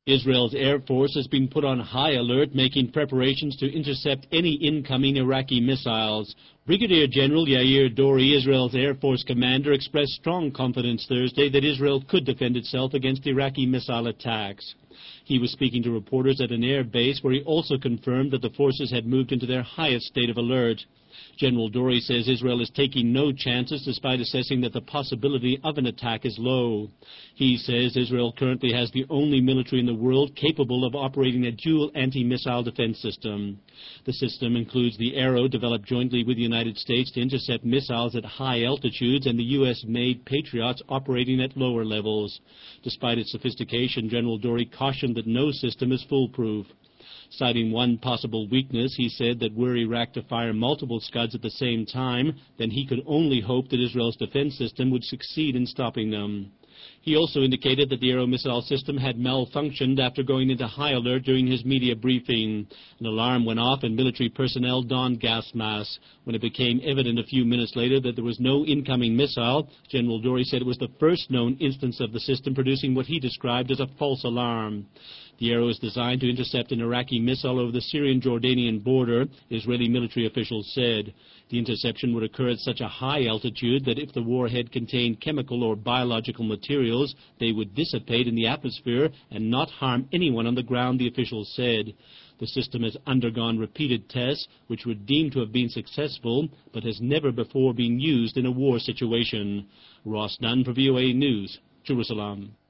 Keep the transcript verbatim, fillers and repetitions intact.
Israel's Air Force has been put on high alert, making preparations to intercept any incoming Iraqi missiles. Brigadier General Yair Dori, Israel's Air Force commander, expressed strong confidence Thursday that Israel could defend itself against Iraqi missile attacks. He was speaking to reporters at an air base where he also confirmed that the forces had moved into their highest state of alert. General Dori says Israel is taking no chances despite assessing that the possibility of an attack is low. He says Israel currently has the only military in the world capable of operating a dual anti-missile defense system. The system includes the Arrow, developed jointly with the United States to intercept missiles at high altitudes, and the U S-made Patriots operating at lower levels. Despite its sophistication, General Dori cautioned that no system is foolproof. Citing one possible weakness, he said that were Iraq to fire multiple Scuds at the same time, then he could only hope that Israel's defense system would succeed in stopping them. He also indicated that the Arrow missile system had malfunctioned after going into high alert during his media briefing. An alarm went off and military personnel donned gas masks. When it became evident a few minutes later that there was no incoming missile, General Dori said it was the first known instance of the system producing what he described as a false alarm. The Arrow is designed to intercept an Iraqi missile over the Syrian-Jordanian border, Israeli military officials said. The interception would occur at such a high altitude that if the warhead contained chemical or biological materials, they would dissipate in the atmosphere and not harm anyone on the ground, the officials said. The system has undergone repeated tests, which were deemed to have been successful, but has never before been used in a war situation. Ross Dunn for V O A News, Jerusalem.